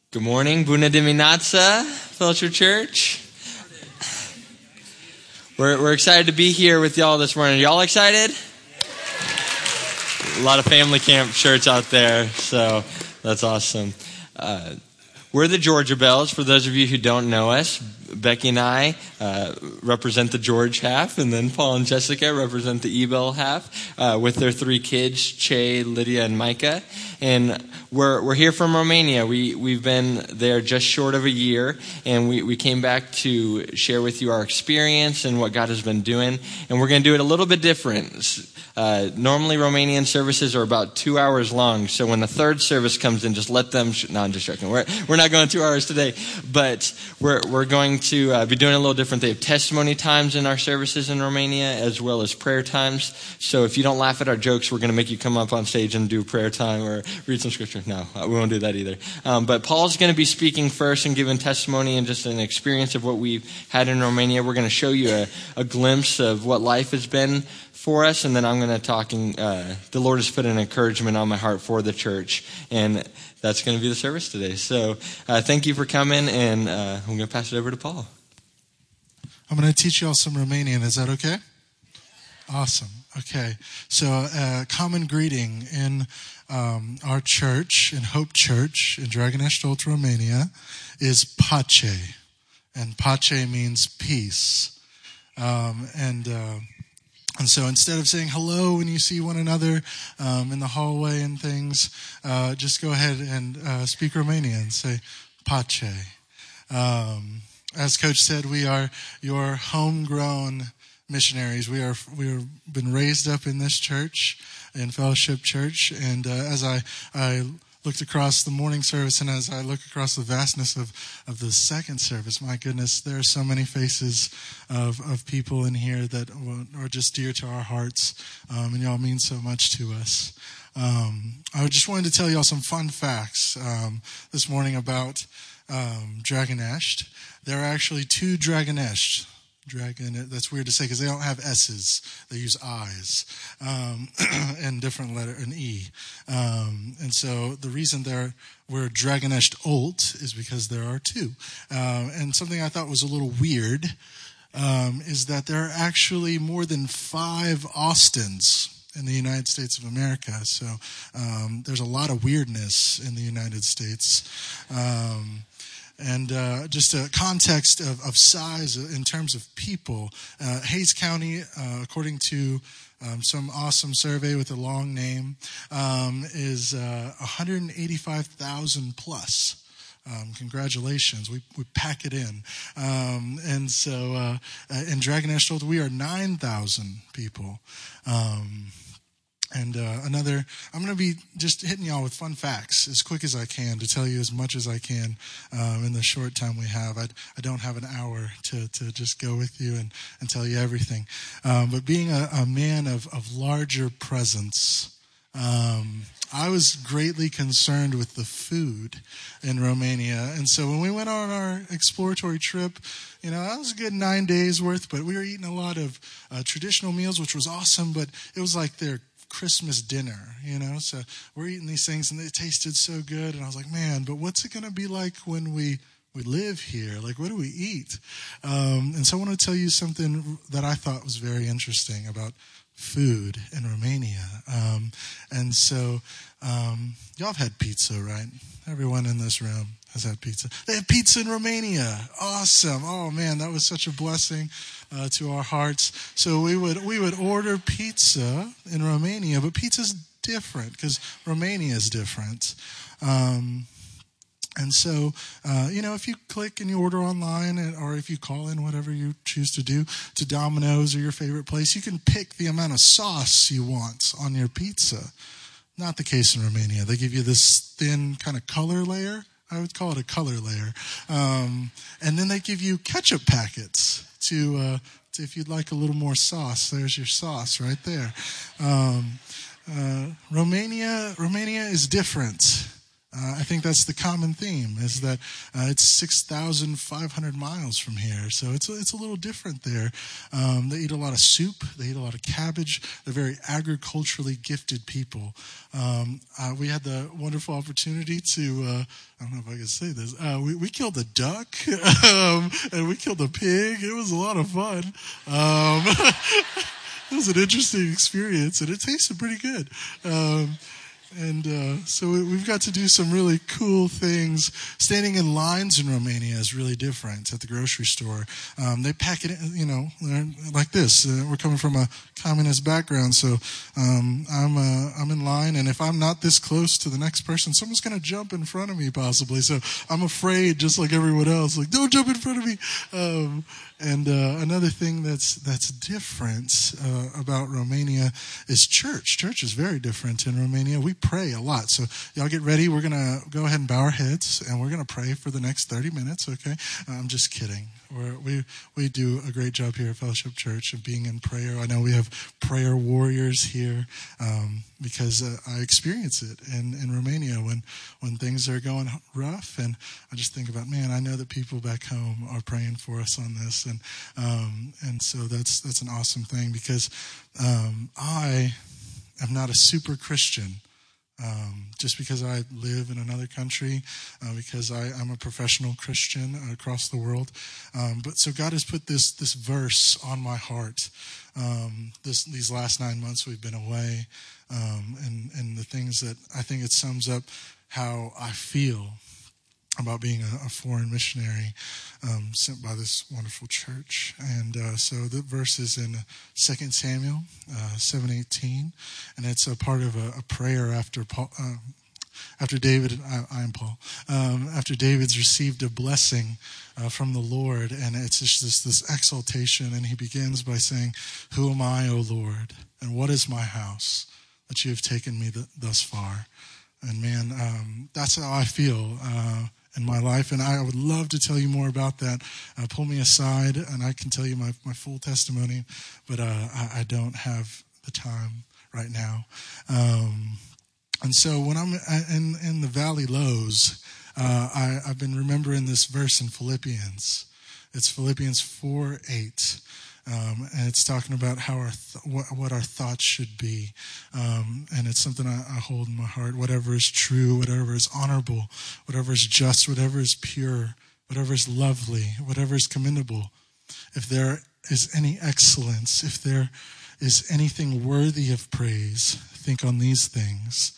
Good morning, Bună dimineața, Fellowship Church. We're excited to be here with y'all this morning. Are y'all excited? A lot of family camp shirts out there, so that's awesome. We're the Georgia Bells. For those of you who don't know us, Becky and I represent the George half, and then Paul and Jessica represent the Ebel half with their three kids, Che, Lydia, and Micah. And we're here from Romania. We've been there just short of a year, and we came back to share with you our experience and what God has been doing. And we're going to do it a little bit different. Normally, Romanian services are about 2 hours long, so when the third service comes in, just let them... No, I'm just joking. We're not going 2 hours today, but we're going to be doing a little different. They have testimony times in our services in Romania, as well as prayer times. So if you don't laugh at our jokes, we're going to make you come up on stage and do prayer time or read some scripture. No, we won't do that either. But Paul's going to be speaking first and giving testimony and just an experience of what we've had in Romania. We're going to show you a glimpse of what life has been for us, and then I'm going to talk, and the Lord has put an encouragement on my heart for the church, and that's going to be the service today. So thank you for coming, and I'm going to pass it over to Paul. I'm going to teach you all some Romanian. Is that okay? Awesome. Okay. So common greeting in our church, in Hope Church in Dragonești, Olt, Romania, is pace, and pace means peace, And so instead of saying hello when you see one another in the hallway and things, just go ahead and speak Romanian. Say pace. As Coach said, we are your homegrown missionaries. We've been raised up in this church, in Fellowship Church, and as I looked across the morning service, and as I look across the vastness of the second service, my goodness, there are so many faces of people in here that are just dear to our hearts, and y'all mean so much to us. I just wanted to tell y'all some fun facts this morning about Dragonești. There are actually two Dragonești. That's weird to say because they don't have S's. They use I's and different letter, an E. And so the reason we're Dragonești Olt is because there are two. And something I thought was a little weird is that there are actually more than 5 Austins in the United States of America. So there's a lot of weirdness in the United States. And just a context of size in terms of people. Hays County, according to some awesome survey with a long name, is 185,000 plus. Congratulations. We pack it in. And so in Dragonești Olt, we are 9,000 people. And I'm going to be just hitting y'all with fun facts as quick as I can to tell you as much as I can in the short time we have. I don't have an hour to just go with you and tell you everything. But being a man of larger presence, I was greatly concerned with the food in Romania. And so when we went on our exploratory trip, that was a good 9 days worth, but we were eating a lot of traditional meals, which was awesome, but it was like their Christmas dinner, so we're eating these things and they tasted so good, and I was like, man, but what's it going to be like when we live here? Like, what do we eat? And so I want to tell you something that I thought was very interesting about food in Romania. And so y'all have had pizza, right? Everyone in this room has had pizza. They have pizza in Romania. Awesome. Oh man, that was such a blessing to our hearts. So we would order pizza in Romania, but pizza's different because Romania is different. And so, if you click and you order online, or if you call in, whatever you choose to do, to Domino's or your favorite place, you can pick the amount of sauce you want on your pizza. Not the case in Romania. They give you this thin kind of color layer. I would call it a color layer. And then they give you ketchup packets to if you'd like a little more sauce. There's your sauce right there. Romania is different. I think that's the common theme, is that it's 6,500 miles from here, so it's a little different there. They eat a lot of soup. They eat a lot of cabbage. They're very agriculturally gifted people. We had the wonderful opportunity to, I don't know if I can say this, we killed a duck, and we killed a pig. It was a lot of fun. It was an interesting experience, and it tasted pretty good. So we've got to do some really cool things. Standing in lines in Romania is really different at the grocery store. They pack it, like this. We're coming from a communist background, so I'm in line, and if I'm not this close to the next person, someone's going to jump in front of me possibly. So I'm afraid, just like everyone else, like, don't jump in front of me. Another thing that's different about Romania is church. Church is very different in Romania. We pray a lot. So y'all get ready. We're going to go ahead and bow our heads, and we're going to pray for the next 30 minutes, okay? I'm just kidding. We do a great job here at Fellowship Church of being in prayer. I know we have prayer warriors here because I experience it in Romania when things are going rough, and I just think about, man, I know that people back home are praying for us on this, and so that's an awesome thing, because I am not a super Christian. Just because I live in another country, because I'm a professional Christian across the world. But so God has put this verse on my heart. These last 9 months we've been away, and the things that I think it sums up how I feel about being a foreign missionary sent by this wonderful church. And so the verse is in 2 Samuel 7:18, and it's a part of a prayer after Paul, after David. I am Paul. After David's received a blessing from the Lord, and it's just this exaltation, and he begins by saying, "Who am I, O Lord, and what is my house that you have taken me thus far?" And man, that's how I feel in my life, and I would love to tell you more about that. Pull me aside, and I can tell you my full testimony, but I don't have the time right now. And so when I'm in the valley lows, I've been remembering this verse in Philippians. It's Philippians 4:8. And it's talking about how what our thoughts should be. And it's something I hold in my heart. Whatever is true, whatever is honorable, whatever is just, whatever is pure, whatever is lovely, whatever is commendable. If there is any excellence, if there is anything worthy of praise, think on these things.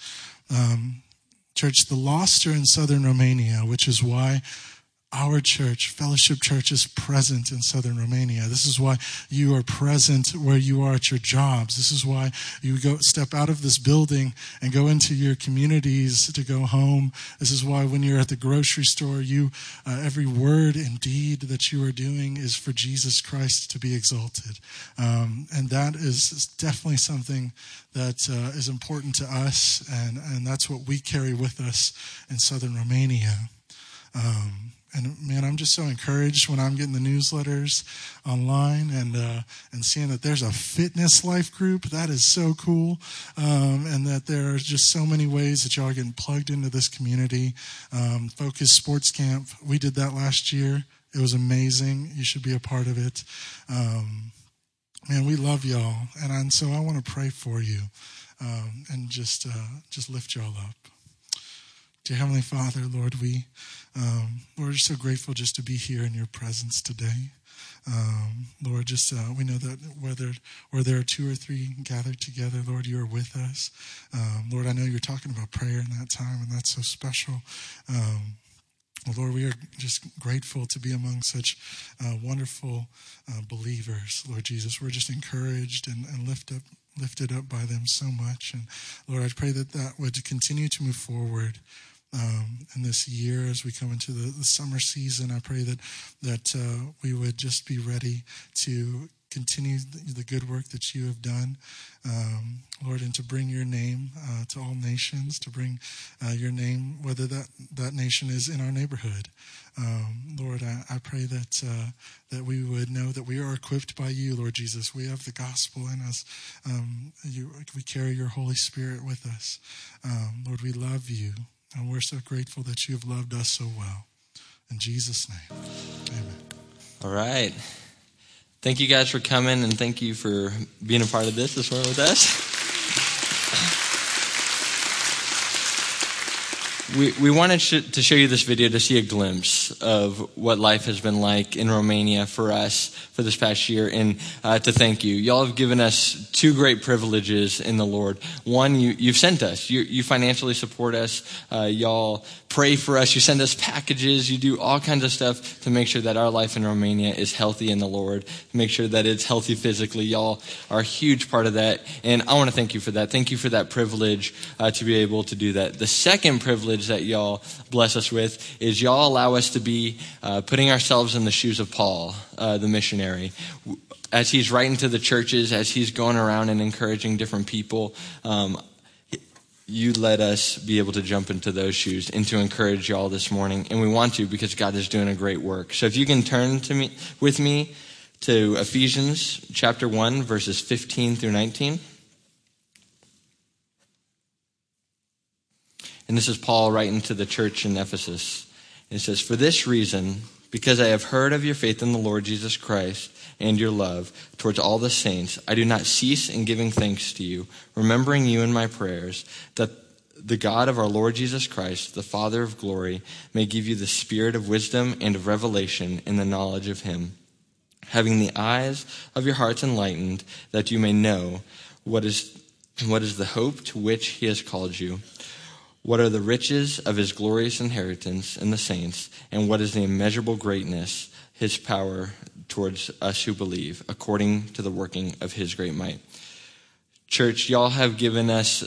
Church, the lost are in southern Romania, which is why our church, Fellowship Church, is present in southern Romania. This is why you are present where you are at your jobs. This is why you step out of this building and go into your communities to go home. This is why when you're at the grocery store, every word and deed that you are doing is for Jesus Christ to be exalted. And that is definitely something that is important to us, and that's what we carry with us in southern Romania. And man, I'm just so encouraged when I'm getting the newsletters online and seeing that there's a fitness life group. That is so cool. And that there are just so many ways that y'all are getting plugged into this community. Focus Sports Camp, we did that last year. It was amazing. You should be a part of it. Man, we love y'all. And so I want to pray for you and just lift y'all up. Dear Heavenly Father, Lord, we're so grateful just to be here in your presence today. Lord, we know that where there are two or three gathered together, Lord, you are with us. Lord, I know you're talking about prayer in that time, and that's so special. Lord, we are just grateful to be among such wonderful believers, Lord Jesus. We're just encouraged and lifted up by them so much. And Lord, I pray that would continue to move forward in this year as we come into the summer season. I pray that we would just be ready to continue the good work that you have done, Lord, and to bring your name to all nations, to bring your name, whether that nation is in our neighborhood. Lord, I pray that we would know that we are equipped by you, Lord Jesus. We have the gospel in us. We carry your Holy Spirit with us. Lord, we love you. And we're so grateful that you have loved us so well. In Jesus' name, amen. All right. Thank you guys for coming, and thank you for being a part of this morning with us. We wanted to show you this video to see a glimpse of what life has been like in Romania for us for this past year, and to thank you. Y'all have given us two great privileges in the Lord. One, you've sent us. You financially support us. Y'all pray for us. You send us packages. You do all kinds of stuff to make sure that our life in Romania is healthy in the Lord, to make sure that it's healthy physically. Y'all are a huge part of that, and I want to thank you for that. Thank you for that privilege to be able to do that. The second privilege that y'all bless us with is y'all allow us to be putting ourselves in the shoes of Paul, the missionary. As he's writing to the churches, as he's going around and encouraging different people, you let us be able to jump into those shoes and to encourage y'all this morning. And we want to, because God is doing a great work. So if you can turn with me to Ephesians chapter 1, verses 15 through 19. And this is Paul writing to the church in Ephesus. It says, "For this reason, because I have heard of your faith in the Lord Jesus Christ and your love towards all the saints, I do not cease in giving thanks to you, remembering you in my prayers, that the God of our Lord Jesus Christ, the Father of glory, may give you the spirit of wisdom and of revelation in the knowledge of him, having the eyes of your hearts enlightened, that you may know what is the hope to which he has called you, what are the riches of his glorious inheritance in the saints, and what is the immeasurable greatness, his power towards us who believe, according to the working of his great might." Church, y'all have given us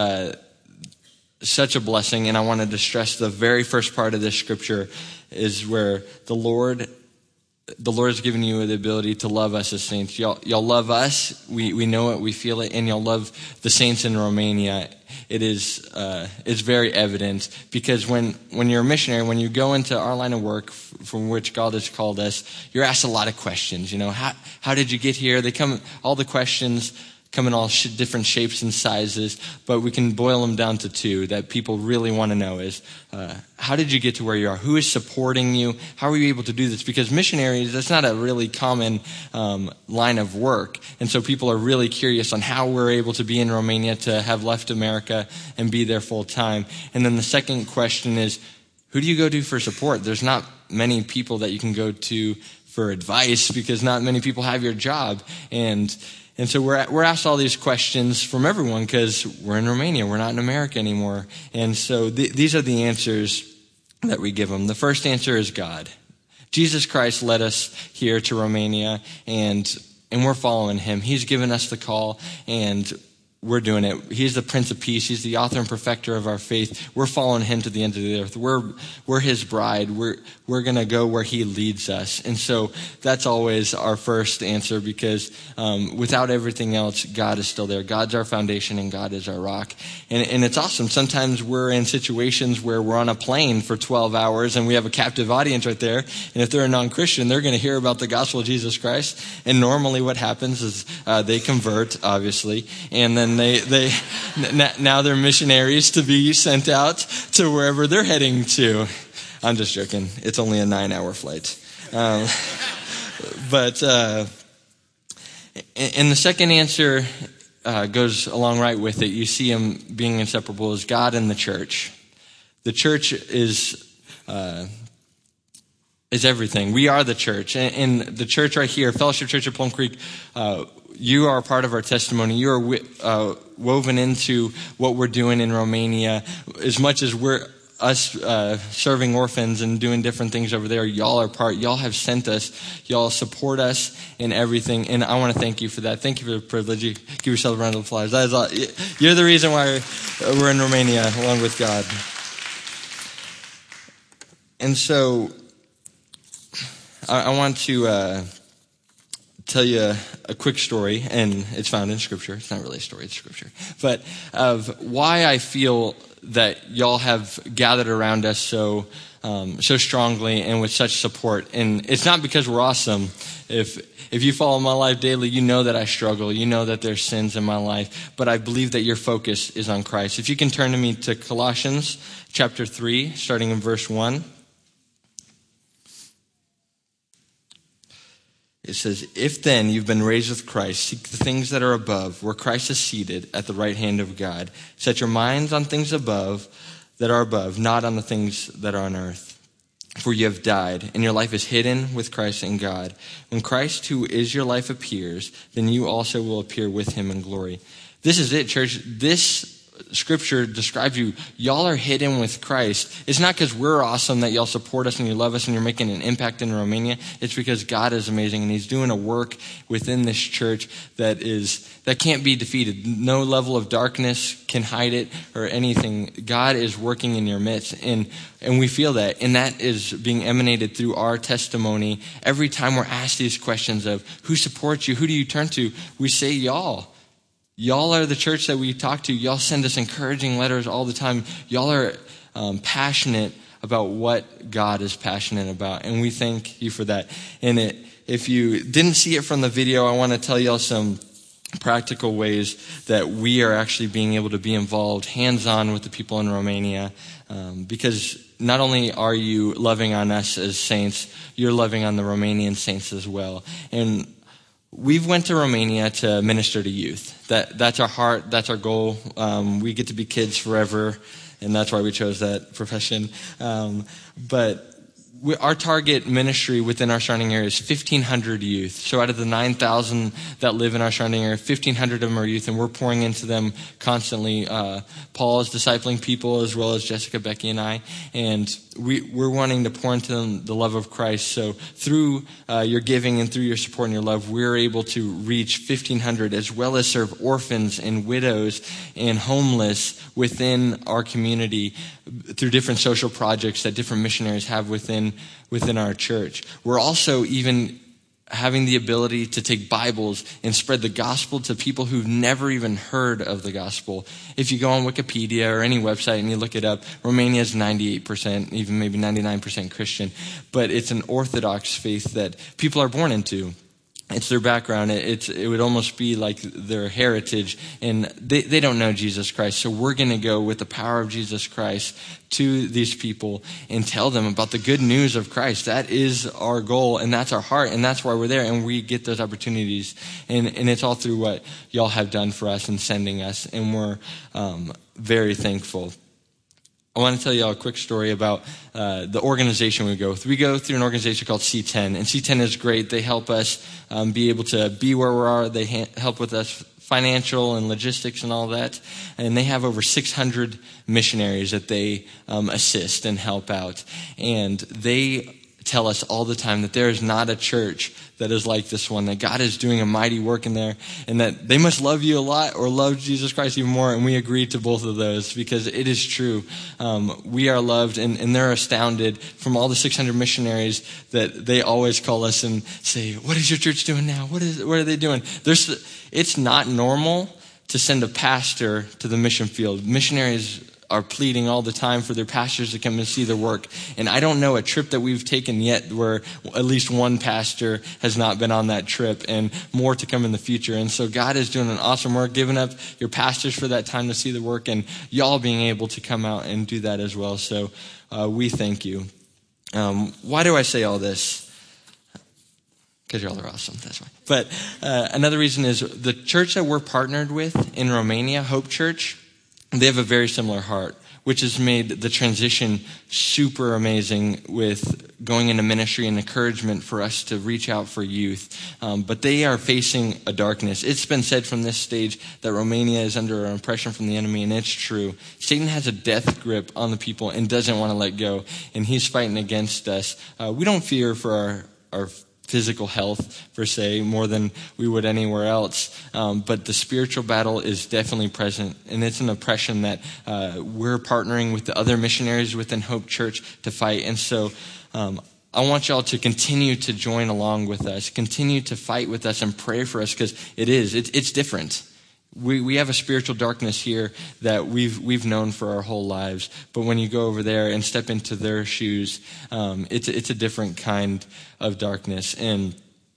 such a blessing, and I wanted to stress the very first part of this scripture is where the Lord has given you the ability to love us as saints. Y'all love us. We know it. We feel it. And y'all love the saints in Romania. It's very evident, because when you're a missionary, when you go into our line of work from which God has called us, you're asked a lot of questions. You know, how did you get here? All the questions come in all different shapes and sizes, but we can boil them down to two that people really want to know is, how did you get to where you are? Who is supporting you? How are you able to do this? Because missionaries, that's not a really common line of work. And so people are really curious on how we're able to be in Romania, to have left America and be there full time. And then the second question is, who do you go to for support? There's not many people that you can go to for advice, because not many people have your job. And so we're asked all these questions from everyone, because we're in Romania. We're not in America anymore. And so these are the answers that we give them. The first answer is God. Jesus Christ led us here to Romania, and we're following him. He's given us the call, and we're doing it. He's the Prince of Peace. He's the author and perfecter of our faith. We're following him to the end of the earth. We're his bride. We're going to go where he leads us. And so that's always our first answer, because without everything else, God is still there. God's our foundation, and God is our rock. And it's awesome. Sometimes we're in situations where we're on a plane for 12 hours and we have a captive audience right there. And if they're a non-Christian, they're going to hear about the gospel of Jesus Christ. And normally what happens is they convert, obviously, and then now they're missionaries to be sent out to wherever they're heading to. I'm just joking. It's only a 9-hour flight. But the second answer goes along right with it. You see them being inseparable as God and the church. The church is everything. We are the church. And the church right here, Fellowship Church of Plum Creek, you are a part of our testimony. You are woven into what we're doing in Romania. As much as we're serving orphans and doing different things over there, y'all are part. Y'all have sent us. Y'all support us in everything. And I want to thank you for that. Thank you for the privilege. Give yourself a round of applause. That is all. You're the reason why we're in Romania, along with God. And so I want to tell you a quick story, and it's found in Scripture. It's not really a story, it's Scripture. But of why I feel that y'all have gathered around us so strongly and with such support. And it's not because we're awesome. If you follow my life daily, you know that I struggle. You know that there's sins in my life. But I believe that your focus is on Christ. If you can turn to me to Colossians chapter 3, starting in verse 1. It says, "If then you've been raised with Christ, seek the things that are above, where Christ is seated at the right hand of God. Set your minds on things above that are above, not on the things that are on earth. For you have died, and your life is hidden with Christ in God. When Christ, who is your life, appears, then you also will appear with him in glory." This is it, church. This scripture describes you. Y'all are hidden with Christ. It's not because we're awesome that y'all support us and you love us and you're making an impact in Romania. It's because God is amazing and he's doing a work within this church that can't be defeated. No level of darkness can hide it or anything. God is working in your midst, and we feel that. And that is being emanated through our testimony. Every time we're asked these questions of who supports you, who do you turn to, we say y'all. Y'all are the church that we talk to. Y'all send us encouraging letters all the time. Y'all are passionate about what God is passionate about. And we thank you for that. And if you didn't see it from the video, I want to tell y'all some practical ways that we are actually being able to be involved hands-on with the people in Romania. Because not only are you loving on us as saints, you're loving on the Romanian saints as well. And we've went to Romania to minister to youth. That's our heart. That's our goal. We get to be kids forever, and that's why we chose that profession. But our target ministry within our surrounding area is 1,500 youth. So out of the 9,000 that live in our surrounding area, 1,500 of them are youth, and we're pouring into them constantly. Paul is discipling people as well as Jessica, Becky, and I. And we're wanting to pour into them the love of Christ. So through your giving and through your support and your love, we're able to reach 1,500 as well as serve orphans and widows and homeless within our community through different social projects that different missionaries have within our church. We're also even having the ability to take Bibles and spread the gospel to people who've never even heard of the gospel. If you go on Wikipedia or any website and you look it up, Romania is 98%, even maybe 99% Christian, but it's an Orthodox faith that people are born into. It's their background. It would almost be like their heritage, and they don't know Jesus Christ. So we're going to go with the power of Jesus Christ to these people and tell them about the good news of Christ. That is our goal, and that's our heart, and that's why we're there, and we get those opportunities. And it's all through what y'all have done for us and sending us, and we're very thankful. I want to tell you all a quick story about the organization we go through. We go through an organization called C10, and C10 is great. They help us be able to be where we are. They help with us financial and logistics and all that. And they have over 600 missionaries that they assist and help out. And they tell us all the time that there is not a church that is like this one, that God is doing a mighty work in there, and that they must love you a lot or love Jesus Christ even more. And we agree to both of those because it is true. We are loved, and they're astounded from all the 600 missionaries that they always call us and say, "What is your church doing now? What are they doing?" It's not normal to send a pastor to the mission field. Missionaries are pleading all the time for their pastors to come and see their work. And I don't know a trip that we've taken yet where at least one pastor has not been on that trip, and more to come in the future. And so God is doing an awesome work, giving up your pastors for that time to see the work, and y'all being able to come out and do that as well. So we thank you. Why do I say all this? Because y'all are awesome, that's why. But another reason is the church that we're partnered with in Romania, Hope Church, they have a very similar heart, which has made the transition super amazing with going into ministry and encouragement for us to reach out for youth. But they are facing a darkness. It's been said from this stage that Romania is under an oppression from the enemy, and it's true. Satan has a death grip on the people and doesn't want to let go, and he's fighting against us. We don't fear for our physical health, per se, more than we would anywhere else. But the spiritual battle is definitely present, and it's an oppression that we're partnering with the other missionaries within Hope Church to fight. And so I want y'all to continue to join along with us, continue to fight with us and pray for us, because it's different. we have a spiritual darkness here that we've known for our whole lives. But when you go over there and step into their shoes, it's a different kind of darkness. And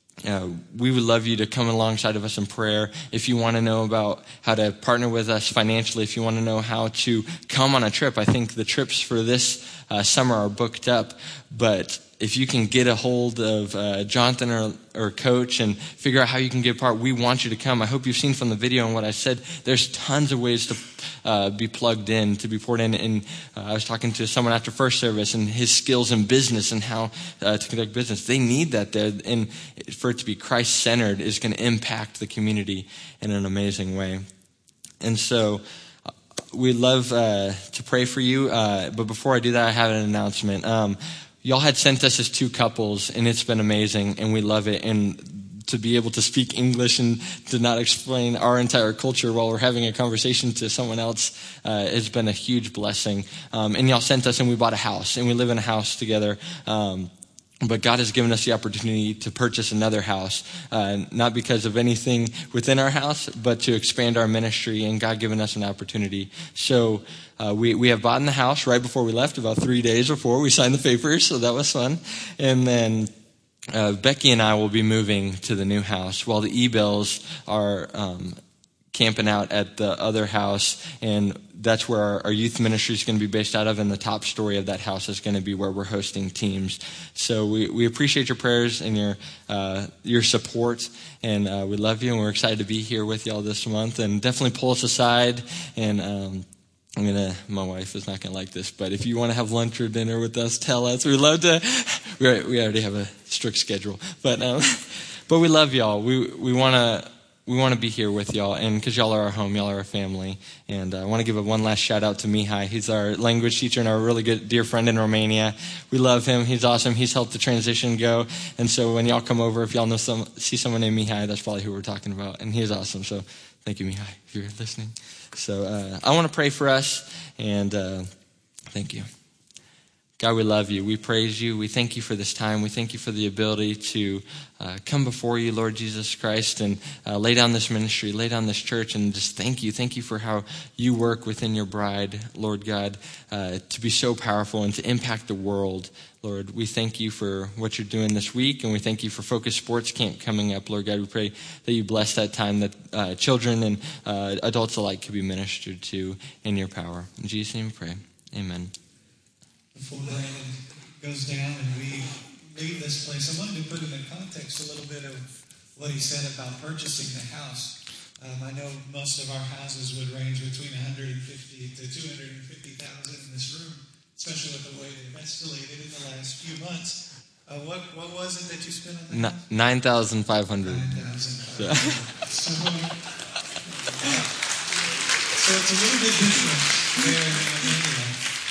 we would love you to come alongside of us in prayer. If you want to know about how to partner with us financially, if you want to know how to come on a trip, I think the trips for this summer are booked up. But if you can get a hold of Jonathan or Coach and figure out how you can get part, we want you to come. I hope you've seen from the video and what I said, there's tons of ways to be plugged in, to be poured in. And I was talking to someone after first service and his skills in business and how to conduct business. They need that there. And for it to be Christ-centered is going to impact the community in an amazing way. And so we'd love to pray for you. But before I do that, I have an announcement. Y'all had sent us as two couples, and it's been amazing, and we love it. And to be able to speak English and to not explain our entire culture while we're having a conversation to someone else has been a huge blessing. And y'all sent us, and we bought a house, and we live in a house together. But God has given us the opportunity to purchase another house, not because of anything within our house, but to expand our ministry, and God given us an opportunity. So we have bought in the house right before we left, about 3 days before we signed the papers, so that was fun. And then Becky and I will be moving to the new house while the E-Bells are camping out at the other house, and that's where our youth ministry is going to be based out of, and the top story of that house is going to be where we're hosting teams. So we appreciate your prayers and your support, and we love you, and we're excited to be here with y'all this month. And definitely pull us aside, and my wife is not going to like this, but if you want to have lunch or dinner with us, tell us. We'd love to. We already have a strict schedule, but we love y'all. We want to be here with y'all, and because y'all are our home, y'all are our family. And I want to give one last shout out to Mihai. He's our language teacher and our really good dear friend in Romania. We love him. He's awesome. He's helped the transition go. And so when y'all come over, if y'all see someone named Mihai, that's probably who we're talking about. And he's awesome. So thank you, Mihai, if you're listening. So I want to pray for us, and thank you. God, we love you. We praise you. We thank you for this time. We thank you for the ability to come before you, Lord Jesus Christ, and lay down this ministry, lay down this church, and just thank you. Thank you for how you work within your bride, Lord God, to be so powerful and to impact the world. Lord, we thank you for what you're doing this week, and we thank you for Focus Sports Camp coming up. Lord God, we pray that you bless that time, that children and adults alike could be ministered to in your power. In Jesus' name we pray. Amen. Before Brandon goes down and we leave this place, I wanted to put into context a little bit of what he said about purchasing the house. I know most of our houses would range between $150,000 to $250,000 in this room, especially with the way they've escalated in the last few months. What was it that you spent on that? $9,500. $9,500. So it's a little bit different there in Romania.